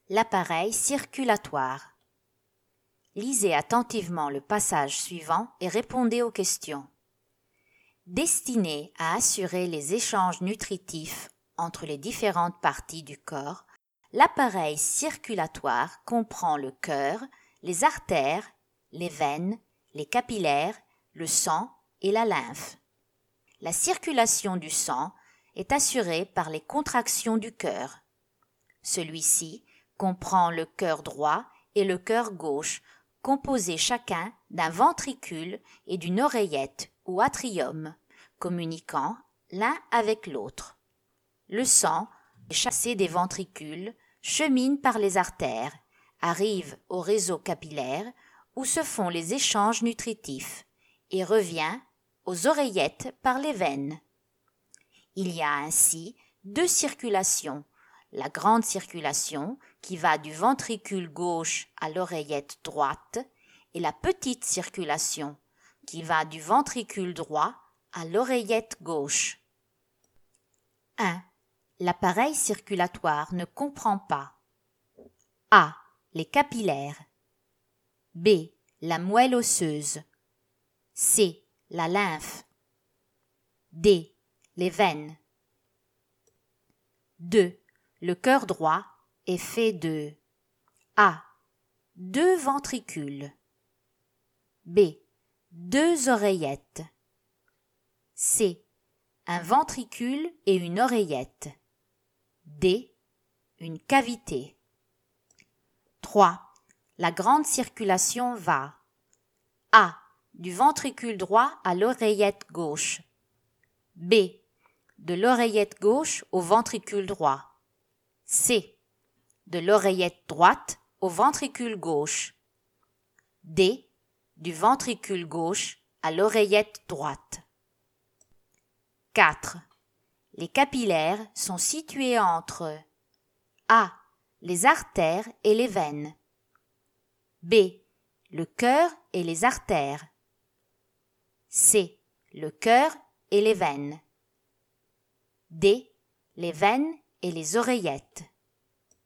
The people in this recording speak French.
L'appareil circulatoire. Lisez attentivement le passage suivant et répondez aux questions. Destiné à assurer les échanges nutritifs entre les différentes parties du corps, l'appareil circulatoire comprend le cœur, les artères, les veines, les capillaires, le sang et la lymphe. La circulation du sang est assurée par les contractions du cœur. Celui-ci comprend le cœur droit et le cœur gauche, composés chacun d'un ventricule et d'une oreillette ou atrium, communiquant l'un avec l'autre. Le sang, chassé des ventricules, chemine par les artères, arrive au réseau capillaire où se font les échanges nutritifs et revient aux oreillettes par les veines. Il y a ainsi deux circulations, la grande circulation qui va du ventricule gauche à l'oreillette droite et la petite circulation qui va du ventricule droit à l'oreillette gauche. 1. L'appareil circulatoire ne comprend pas A. Les capillaires, B. La moelle osseuse, C. La lymphe, D. Les veines. 2. Le cœur droit est fait de A. 2 ventricules, B. 2 oreillettes, C. Un ventricule et une oreillette, D. Une cavité. 3. La grande circulation va A. Du ventricule droit à l'oreillette gauche, B. De l'oreillette gauche au ventricule droit, C. De l'oreillette droite au ventricule gauche, D. Du ventricule gauche à l'oreillette droite. 4. Les capillaires sont situés entre A. Les artères et les veines, B. Le cœur et les artères, C. Le cœur et les veines, D. Les veines et les oreillettes.